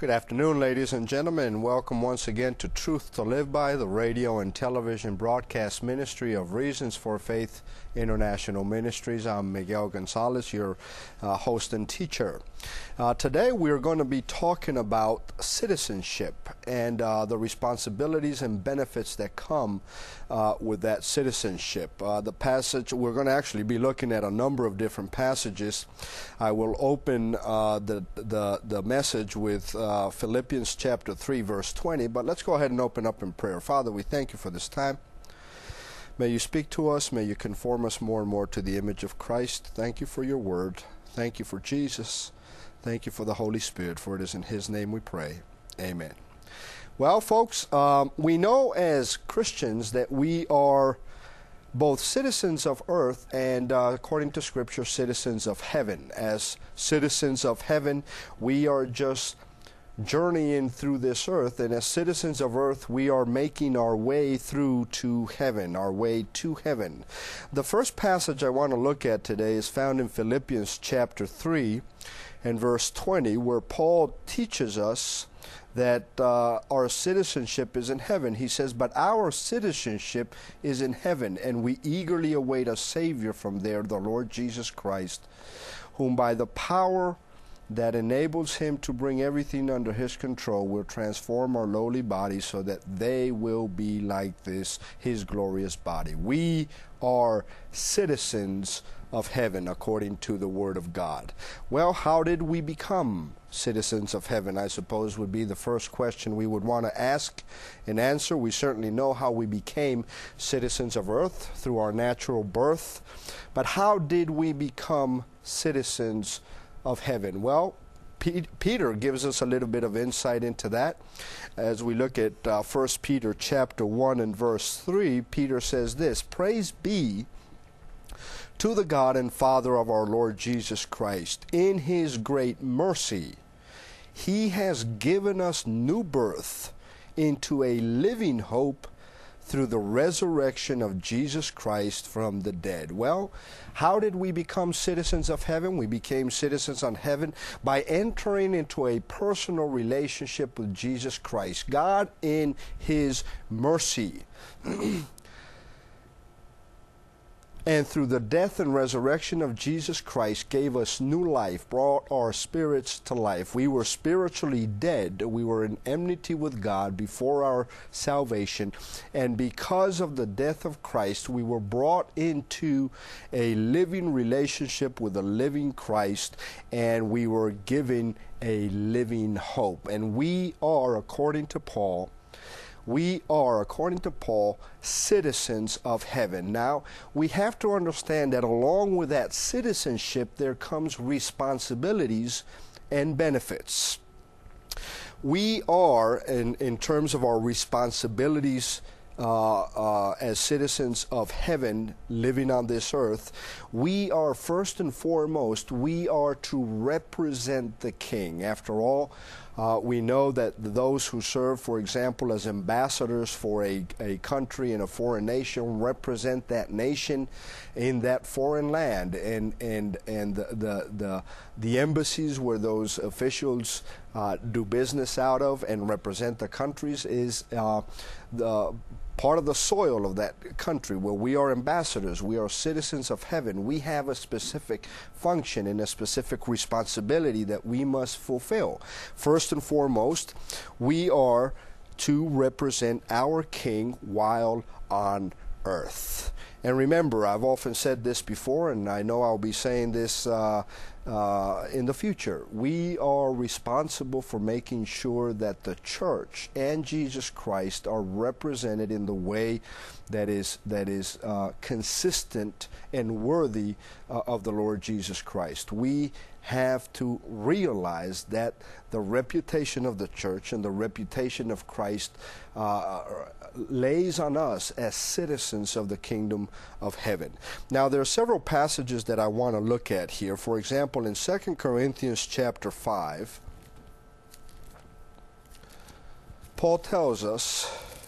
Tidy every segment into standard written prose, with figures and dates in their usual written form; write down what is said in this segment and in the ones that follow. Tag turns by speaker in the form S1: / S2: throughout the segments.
S1: Good afternoon, ladies and gentlemen. Welcome once again to Truth to Live By, the radio and television broadcast ministry of Reasons for Faith International Ministries. I'm Miguel Gonzalez, your host and teacher. Today we're going to be talking about citizenship and the responsibilities and benefits that come with that citizenship. The passage, we're going to actually be looking at a number of different passages. I will open the message with Philippians chapter 3, verse 20, but let's go ahead and open up in prayer. Father, we thank you for this time. May you speak to us. May you conform us more and more to the image of Christ. Thank you for your word. Thank you for Jesus. Thank you for the Holy Spirit, for it is in his name we pray. Amen. Well, folks, we know as Christians that we are both citizens of earth and, according to Scripture, citizens of heaven. As citizens of heaven, we are just journeying through this earth, and as citizens of earth, we are making our way through to heaven, our way to heaven. The first passage I want to look at today is found in Philippians chapter 3 and verse 20, where Paul teaches us that our citizenship is in heaven. He says, "But our citizenship is in heaven, and we eagerly await a Savior from there, the Lord Jesus Christ, whom by the power that enables him to bring everything under his control will transform our lowly bodies so that they will be like his glorious body." We are citizens of heaven according to the Word of God. Well, how did we become citizens of heaven, I suppose, would be the first question we would want to ask and answer. We certainly know how we became citizens of earth through our natural birth, but how did we become citizens of heaven? Well, Peter gives us a little bit of insight into that. As we look at 1 Peter chapter 1 and verse 3, Peter says this, "Praise be to the God and Father of our Lord Jesus Christ. In his great mercy, he has given us new birth into a living hope through the resurrection of Jesus Christ from the dead." Well, how did we become citizens of heaven? We became citizens of heaven by entering into a personal relationship with Jesus Christ. God, in his mercy, and through the death and resurrection of Jesus Christ, gave us new life, brought our spirits to life. We were spiritually dead. We were in enmity with God before our salvation. And because of the death of Christ, we were brought into a living relationship with a living Christ, and we were given a living hope. And we are, according to Paul, citizens of heaven. Now, we have to understand that along with that citizenship, there comes responsibilities and benefits. We are, in terms of our responsibilities as citizens of heaven living on this earth, we are first and foremost, we are to represent the King. After all, we know that those who serve, for example, as ambassadors for a country in a foreign nation represent that nation in that foreign land, and the embassies where those officials do business out of and represent the countries is the part of the soil of that country where we are ambassadors. We are citizens of heaven. We have a specific function and a specific responsibility that we must fulfill. First and foremost, we are to represent our King while on earth. And remember, I've often said this before, and I know I'll be saying this in the future. We are responsible for making sure that the church and Jesus Christ are represented in the way that is consistent and worthy of the Lord Jesus Christ. We have to realize that the reputation of the church and the reputation of Christ lays on us as citizens of the kingdom of heaven. Now, there are several passages that I want to look at here. For example, in 2 Corinthians chapter 5, Paul tells us,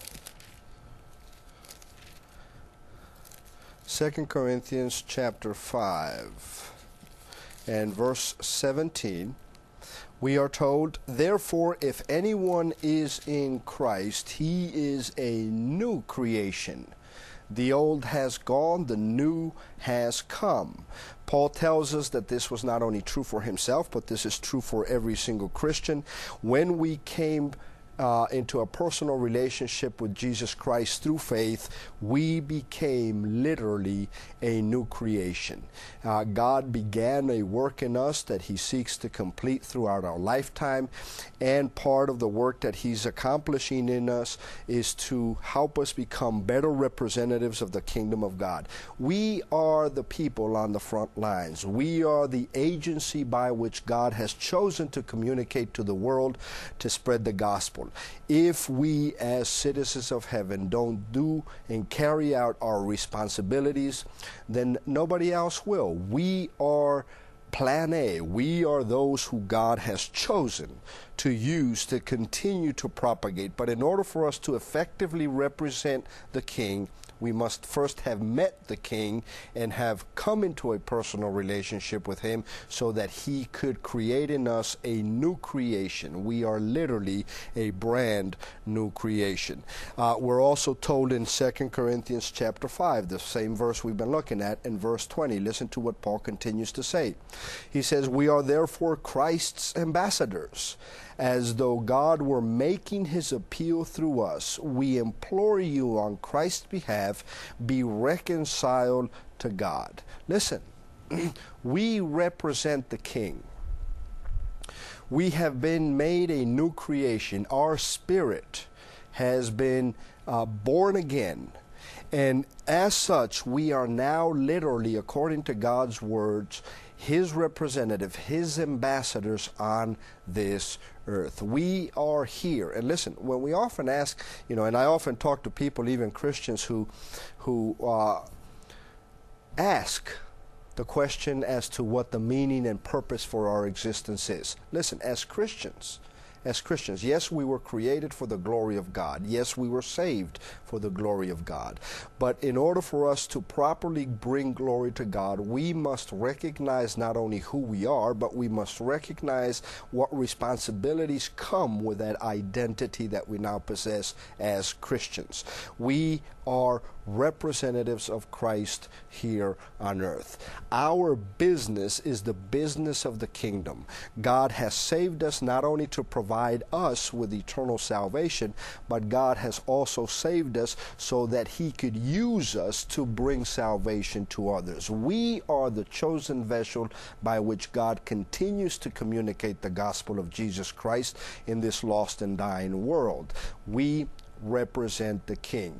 S1: 2 Corinthians chapter 5 and verse 17, We are told, therefore, if anyone is in Christ, he is a new creation. The old has gone, the new has come. Paul tells us that this was not only true for himself, but this is true for every single Christian. When we came into a personal relationship with Jesus Christ through faith, we became literally a new creation. God began a work in us that he seeks to complete throughout our lifetime, and part of the work that he's accomplishing in us is to help us become better representatives of the kingdom of God. We are the people on the front lines. We are the agency by which God has chosen to communicate to the world to spread the gospel. If we as citizens of heaven don't do and carry out our responsibilities, then nobody else will. We are plan A. We are those who God has chosen to use to continue to propagate. But in order for us to effectively represent the King, we must first have met the King and have come into a personal relationship with him so that he could create in us a new creation. We are literally a brand new creation. We're also told in 2 Corinthians chapter 5, the same verse we've been looking at, in verse 20. Listen to what Paul continues to say. He says, "We are therefore Christ's ambassadors, as though God were making his appeal through us. We implore you on Christ's behalf, be reconciled to God." Listen, we represent the King. We have been made a new creation. Our spirit has been born again. And as such, we are now literally, according to God's words, his representative, his ambassadors on this earth. We are here. And listen, when we often ask, and I often talk to people, even Christians, who ask the question as to what the meaning and purpose for our existence is. Listen, as Christians, yes, we were created for the glory of God. Yes, we were saved for the glory of God. But in order for us to properly bring glory to God, we must recognize not only who we are, but we must recognize what responsibilities come with that identity that we now possess as Christians. We are representatives of Christ here on earth. Our business is the business of the kingdom. God has saved us not only to provide us with eternal salvation, but God has also saved us so that he could use us to bring salvation to others. We are the chosen vessel by which God continues to communicate the gospel of Jesus Christ in this lost and dying world. We represent the King.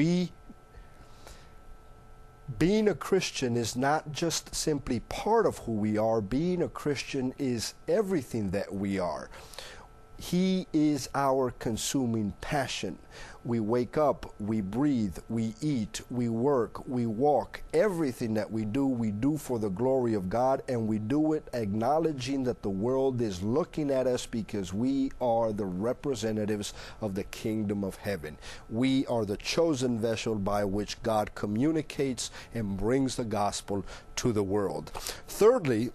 S1: Being a Christian is not just simply part of who we are. Being a Christian is everything that we are. He is our consuming passion. We wake up, we breathe, we eat, we work, we walk. Everything that we do for the glory of God, and we do it acknowledging that the world is looking at us because we are the representatives of the kingdom of heaven. We are the chosen vessel by which God communicates and brings the gospel to the world. Thirdly,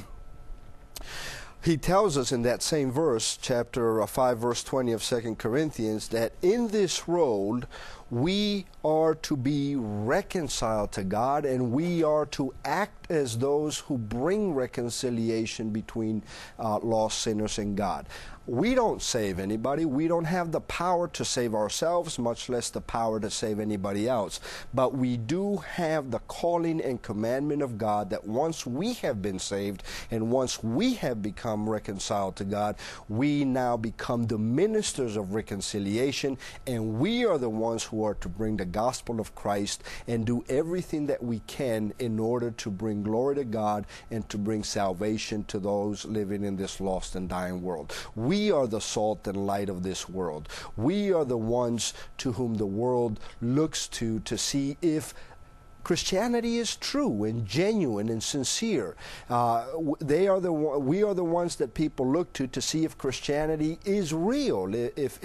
S1: he tells us in that same verse, chapter 5, verse 20 of 2 Corinthians, that in this road we are to be reconciled to God, and we are to act as those who bring reconciliation between lost sinners and God. We don't save anybody. We don't have the power to save ourselves, much less the power to save anybody else. But we do have the calling and commandment of God that once we have been saved and once we have become reconciled to God, we now become the ministers of reconciliation, and we are the ones who are to bring the gospel of Christ and do everything that we can in order to bring glory to God and to bring salvation to those living in this lost and dying world. We are the salt and light of this world. We are the ones to whom the world looks to see if Christianity is true and genuine and sincere. We are the ones that people look to see if Christianity is real,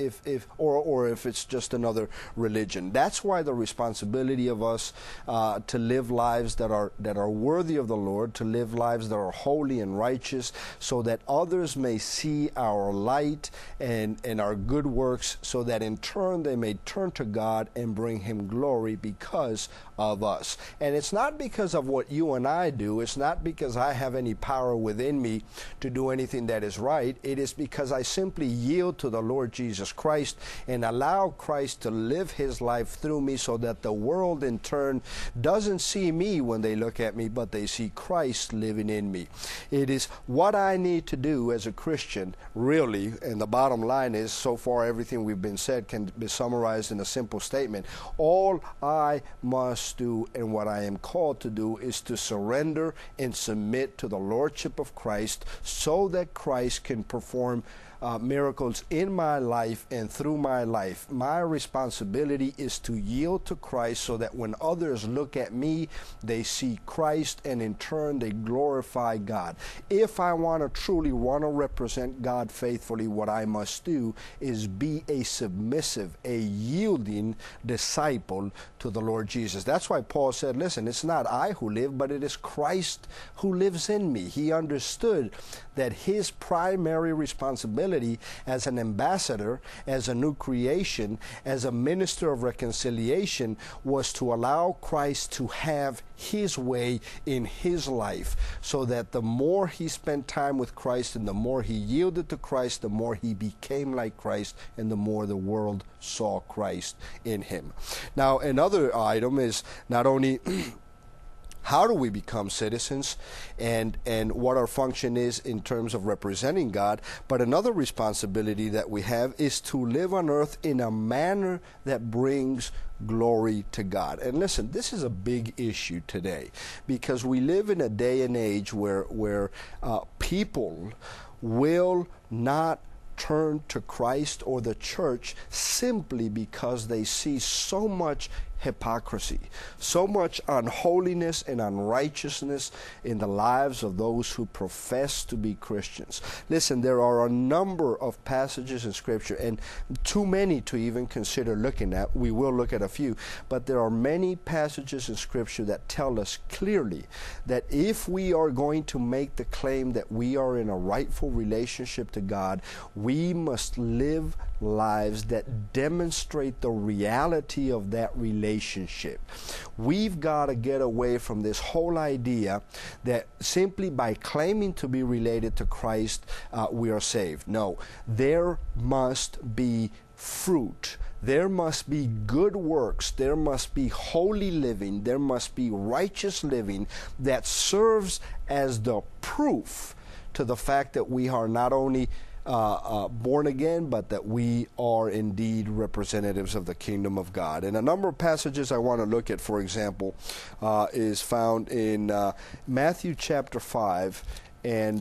S1: or if it's just another religion. That's why the responsibility of us to live lives that are worthy of the Lord, to live lives that are holy and righteous, so that others may see our light and our good works, so that in turn they may turn to God and bring Him glory because of us. And it's not because of what you and I do. It's not because I have any power within me to do anything that is right. It is because I simply yield to the Lord Jesus Christ and allow Christ to live His life through me, so that the world in turn doesn't see me when they look at me, but they see Christ living in me. It is what I need to do as a Christian, really, and the bottom line is, so far everything we've been said can be summarized in a simple statement. All I must do and what I am called to do is to surrender and submit to the Lordship of Christ, so that Christ can perform miracles in my life and through my life. My responsibility is to yield to Christ, so that when others look at me, they see Christ, and in turn they glorify God. If I truly want to represent God faithfully, what I must do is be a submissive, a yielding disciple to the Lord Jesus. That's why Paul said, listen, it's not I who live, but it is Christ who lives in me. He understood that his primary responsibility as an ambassador, as a new creation, as a minister of reconciliation, was to allow Christ to have his way in his life, so that the more he spent time with Christ and the more he yielded to Christ, the more he became like Christ, and the more the world saw Christ in him. Now, another item is not only how do we become citizens and what our function is in terms of representing God, but another responsibility that we have is to live on earth in a manner that brings glory to God. And listen, this is a big issue today, because we live in a day and age where people will not turn to Christ or the church simply because they see so much hypocrisy, so much unholiness and unrighteousness in the lives of those who profess to be Christians. Listen, there are a number of passages in Scripture, and too many to even consider looking at. We will look at a few, but there are many passages in Scripture that tell us clearly that if we are going to make the claim that we are in a rightful relationship to God, we must live lives that demonstrate the reality of that relationship. We've got to get away from this whole idea that simply by claiming to be related to Christ, we are saved. No, there must be fruit. There must be good works. There must be holy living. There must be righteous living that serves as the proof to the fact that we are not only born again, but that we are indeed representatives of the kingdom of God. And a number of passages I want to look at, for example, is found in Matthew chapter 5 and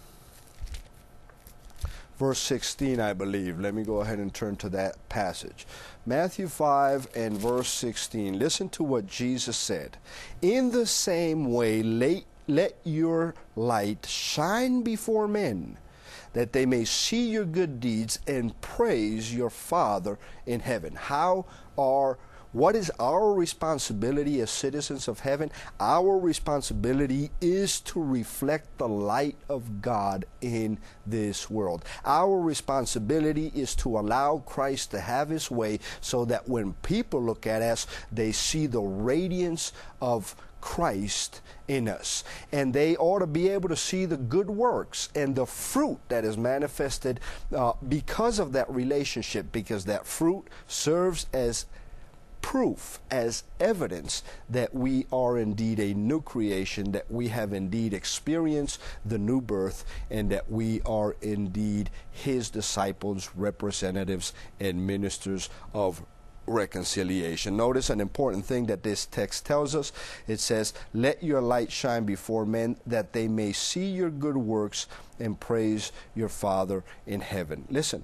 S1: verse 16, I believe. Let me go ahead and turn to that passage. Matthew 5 and verse 16. Listen to what Jesus said. In the same way, let your light shine before men, that they may see your good deeds and praise your Father in heaven. What is our responsibility as citizens of heaven? Our responsibility is to reflect the light of God in this world. Our responsibility is to allow Christ to have his way, so that when people look at us, they see the radiance of Christ in us, and they ought to be able to see the good works and the fruit that is manifested because of that relationship, because that fruit serves as proof, as evidence that we are indeed a new creation, that we have indeed experienced the new birth, and that we are indeed his disciples, representatives, and ministers of reconciliation. Notice an important thing that this text tells us. It says, let your light shine before men, that they may see your good works and praise your Father in heaven. Listen,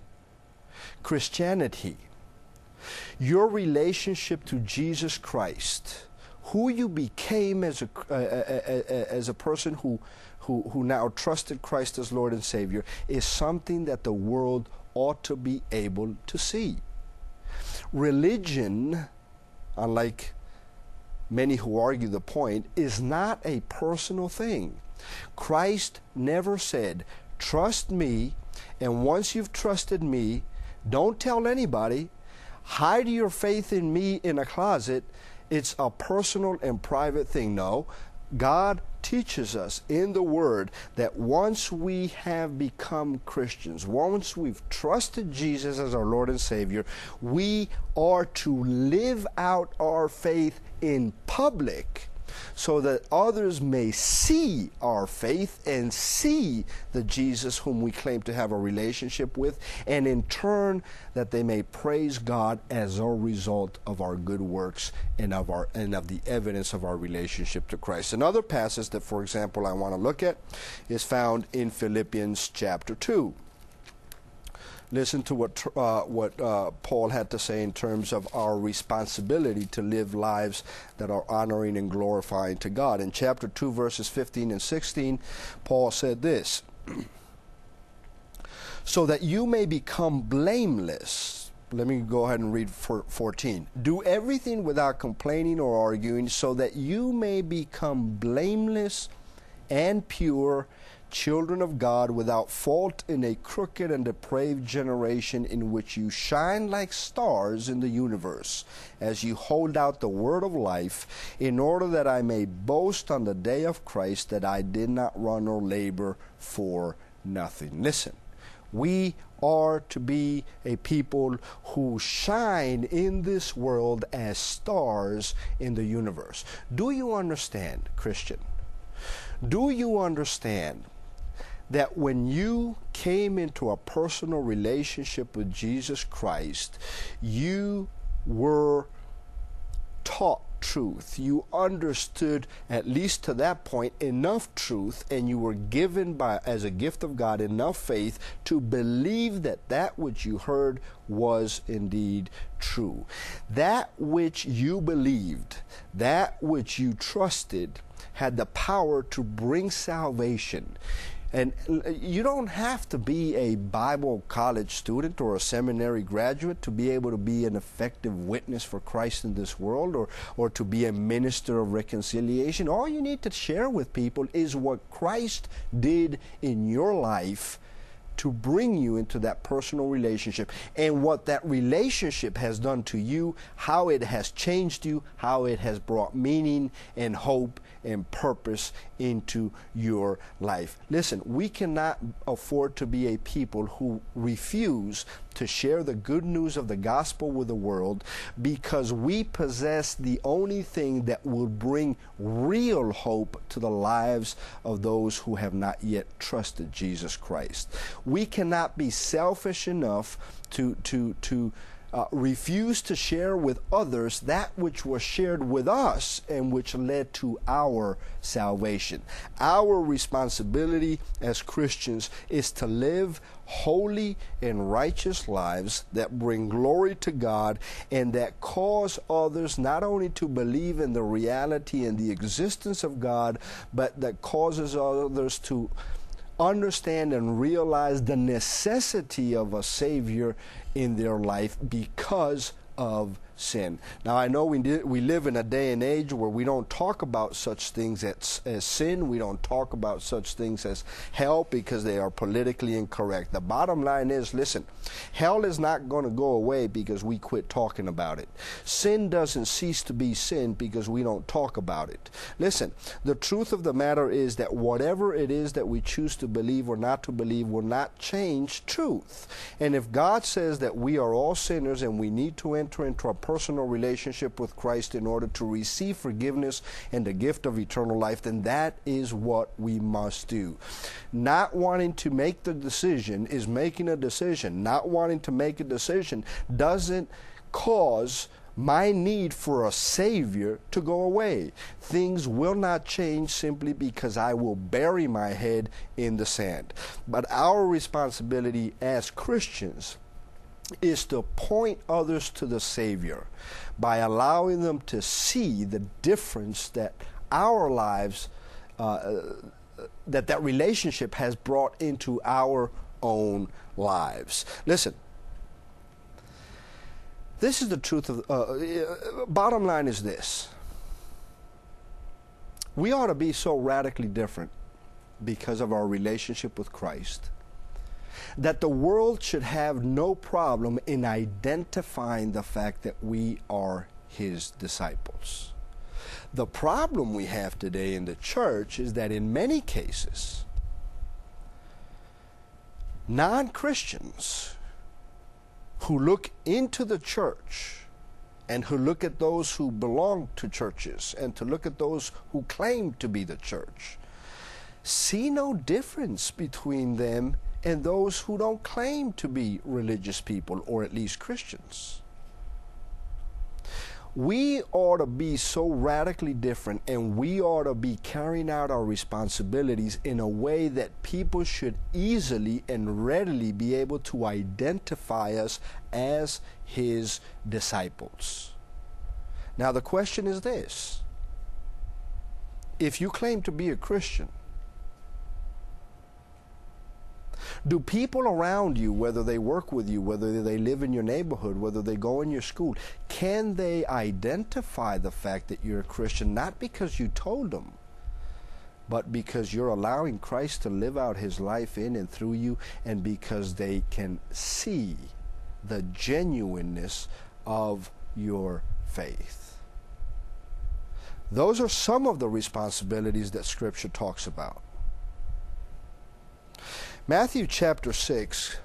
S1: Christianity, your relationship to Jesus Christ, who you became as a person who now trusted Christ as Lord and Savior is something that the world ought to be able to see. Religion, unlike many who argue the point, is not a personal thing. Christ never said, trust me, and once you've trusted me, don't tell anybody, hide your faith in me in a closet. It's a personal and private thing. No, God teaches us in the Word that once we have become Christians, once we've trusted Jesus as our Lord and Savior, we are to live out our faith in public so that others may see our faith and see the Jesus whom we claim to have a relationship with, and in turn that they may praise God as a result of our good works and of the evidence of our relationship to Christ. Another passage that, for example, I want to look at is found in Philippians chapter 2. Listen to what Paul had to say in terms of our responsibility to live lives that are honoring and glorifying to God. In chapter 2, verses 15 and 16, Paul said this, so that you may become blameless. Let me go ahead and read 14. Do everything without complaining or arguing, so that you may become blameless and pure, children of God, without fault in a crooked and depraved generation, in which you shine like stars in the universe, as you hold out the word of life, in order that I may boast on the day of Christ that I did not run or labor for nothing. Listen, we are to be a people who shine in this world as stars in the universe. Do you understand, Christian? Do you understand that when you came into a personal relationship with Jesus Christ, you were taught truth? You understood, at least to that point, enough truth, and you were given as a gift of God enough faith to believe that that which you heard was indeed true. That which you believed, that which you trusted, had the power to bring salvation. And you don't have to be a Bible college student or a seminary graduate to be able to be an effective witness for Christ in this world, or to be a minister of reconciliation. All you need to share with people is what Christ did in your life to bring you into that personal relationship, and what that relationship has done to you, how it has changed you, how it has brought meaning and hope and purpose into your life. Listen, we cannot afford to be a people who refuse to share the good news of the gospel with the world, because we possess the only thing that will bring real hope to the lives of those who have not yet trusted Jesus Christ. We cannot be selfish enough to refuse to share with others that which was shared with us and which led to our salvation. Our responsibility as Christians is to live holy and righteous lives that bring glory to God, and that cause others not only to believe in the reality and the existence of God, but that causes others to understand and realize the necessity of a Savior in their life because of sin. Now, I know we live in a day and age where we don't talk about such things as sin. We don't talk about such things as hell because they are politically incorrect. The bottom line is, listen, hell is not going to go away because we quit talking about it. Sin doesn't cease to be sin because we don't talk about it. Listen, the truth of the matter is that whatever it is that we choose to believe or not to believe will not change truth. And if God says that we are all sinners and we need to enter into a personal relationship with Christ in order to receive forgiveness and the gift of eternal life, then that is what we must do. Not wanting to make the decision is making a decision. Not wanting to make a decision doesn't cause my need for a Savior to go away. Things will not change simply because I will bury my head in the sand. But our responsibility as Christians is to point others to the Savior by allowing them to see the difference that our lives, that relationship has brought into our own lives. Listen, this is the truth of, bottom line is this. We ought to be so radically different because of our relationship with Christ that the world should have no problem in identifying the fact that we are His disciples. The problem we have today in the church is that in many cases, non-Christians who look into the church and who look at those who belong to churches and to look at those who claim to be the church see no difference between them and those who don't claim to be religious people, or at least Christians. We ought to be so radically different, and we ought to be carrying out our responsibilities in a way that people should easily and readily be able to identify us as His disciples. Now the question is this: if you claim to be a Christian, do people around you, whether they work with you, whether they live in your neighborhood, whether they go in your school, can they identify the fact that you're a Christian, not because you told them, but because you're allowing Christ to live out His life in and through you, and because they can see the genuineness of your faith? Those are some of the responsibilities that Scripture talks about. Matthew chapter 6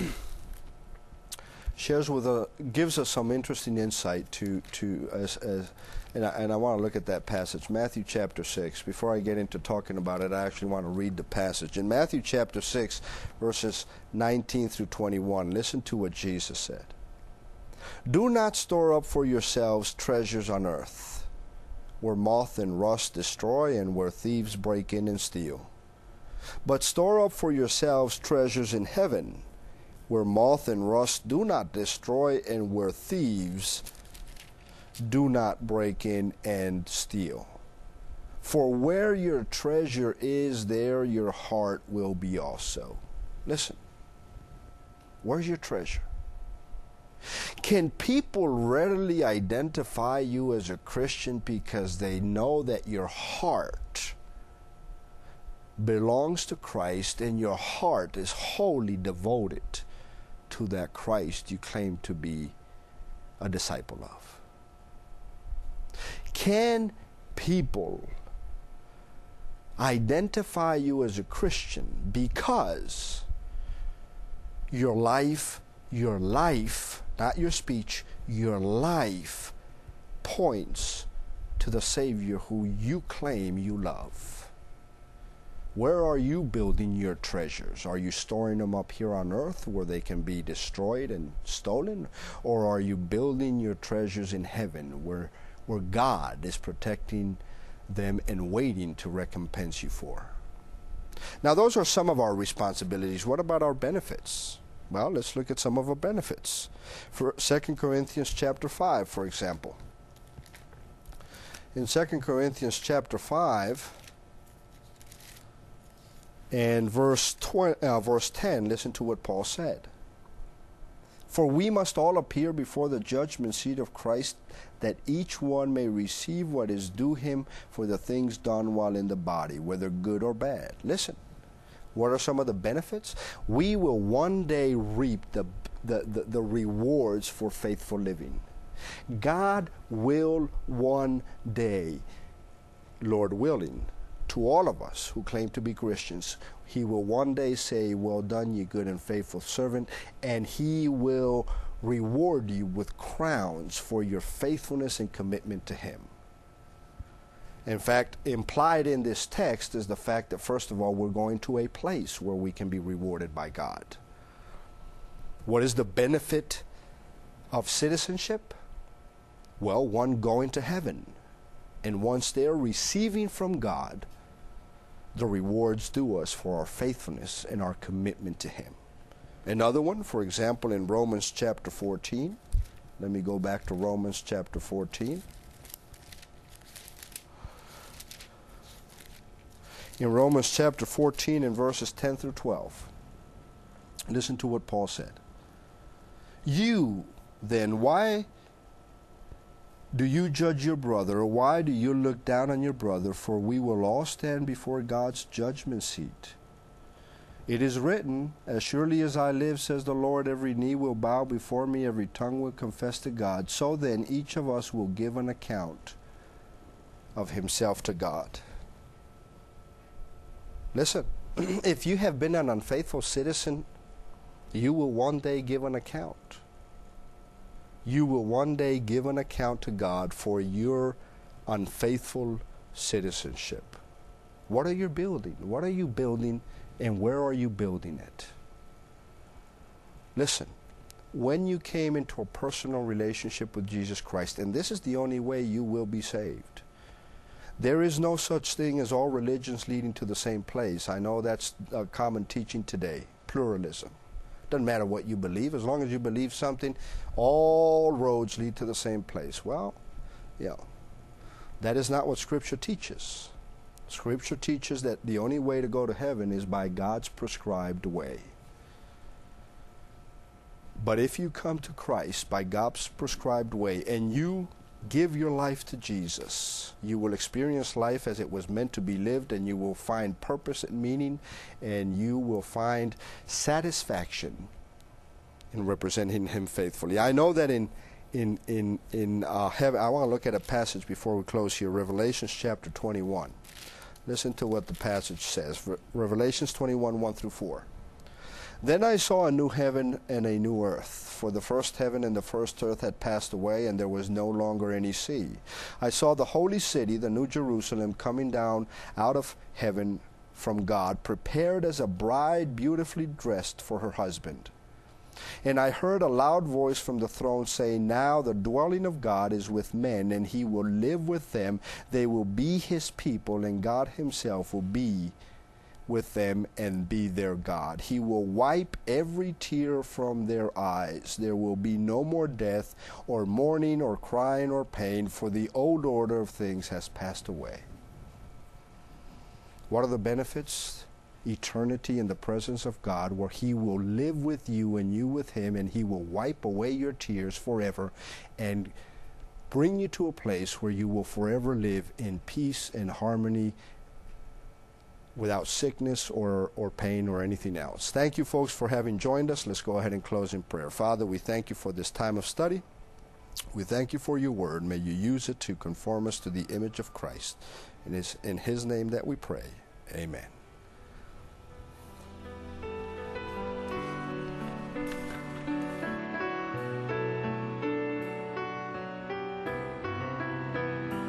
S1: gives us some interesting insight and I want to look at that passage. Matthew chapter 6. Before I get into talking about it, I actually want to read the passage. In Matthew chapter 6, verses 19 through 21, listen to what Jesus said. Do not store up for yourselves treasures on earth, where moth and rust destroy and where thieves break in and steal. But store up for yourselves treasures in heaven, where moth and rust do not destroy and where thieves do not break in and steal. For where your treasure is, there your heart will be also. Listen, where's your treasure? Can people readily identify you as a Christian because they know that your heart belongs to Christ and your heart is wholly devoted to that Christ you claim to be a disciple of? Can people identify you as a Christian because your life, not your speech, your life points to the Savior who you claim you love? Where are you building your treasures? Are you storing them up here on earth where they can be destroyed and stolen? Or are you building your treasures in heaven where God is protecting them and waiting to recompense you for? Now, those are some of our responsibilities. What about our benefits? Well, let's look at some of our benefits. For 2 Corinthians chapter 5, for example. In 2 Corinthians chapter 5, and verse 10, listen to what Paul said. For we must all appear before the judgment seat of Christ, that each one may receive what is due him for the things done while in the body, whether good or bad. Listen, what are some of the benefits? We will one day reap the rewards for faithful living. God will one day, Lord willing, to all of us who claim to be Christians, He will one day say, well done, ye good and faithful servant, and He will reward you with crowns for your faithfulness and commitment to Him. In fact, implied in this text is the fact that, first of all, we're going to a place where we can be rewarded by God. What is the benefit of citizenship? Well, one, going to heaven. And once there, receiving from God the rewards due us for our faithfulness and our commitment to Him. Another one, for example, in Romans chapter 14. Let me go back to Romans chapter 14. In Romans chapter 14 and verses 10 through 12. Listen to what Paul said. You, then, why do you judge your brother, or why do you look down on your brother? For we will all stand before God's judgment seat. It is written, as surely as I live, says the Lord, every knee will bow before me, every tongue will confess to God. So then each of us will give an account of himself to God. Listen, if you have been an unfaithful citizen, you will one day give an account. You will one day give an account to God for your unfaithful citizenship. What are you building? What are you building, and where are you building it? Listen, when you came into a personal relationship with Jesus Christ, and this is the only way you will be saved. There is no such thing as all religions leading to the same place. I know that's a common teaching today, pluralism. Doesn't matter what you believe. As long as you believe something, all roads lead to the same place. Well, that is not what Scripture teaches. Scripture teaches that the only way to go to heaven is by God's prescribed way. But if you come to Christ by God's prescribed way and you give your life to Jesus, you will experience life as it was meant to be lived, and you will find purpose and meaning, and you will find satisfaction in representing Him faithfully. I know that in heaven, I want to look at a passage before we close here, Revelations chapter 21. Listen to what the passage says, Revelations 21, 1 through 4. Then I saw a new heaven and a new earth, for the first heaven and the first earth had passed away, and there was no longer any sea. I saw the holy city, the new Jerusalem, coming down out of heaven from God, prepared as a bride beautifully dressed for her husband. And I heard a loud voice from the throne saying, Now the dwelling of God is with men, and He will live with them. They will be His people, and God Himself will be with them and be their God. He will wipe every tear from their eyes. There will be no more death, or mourning, or crying, or pain, for the old order of things has passed away. What are the benefits? Eternity in the presence of God, where He will live with you and you with Him, and He will wipe away your tears forever and bring you to a place where you will forever live in peace and harmony, without sickness or pain or anything else. Thank you, folks, for having joined us. Let's go ahead and close in prayer. Father, we thank you for this time of study. We thank you for your word. May you use it to conform us to the image of Christ. And it's in His name that we pray. Amen.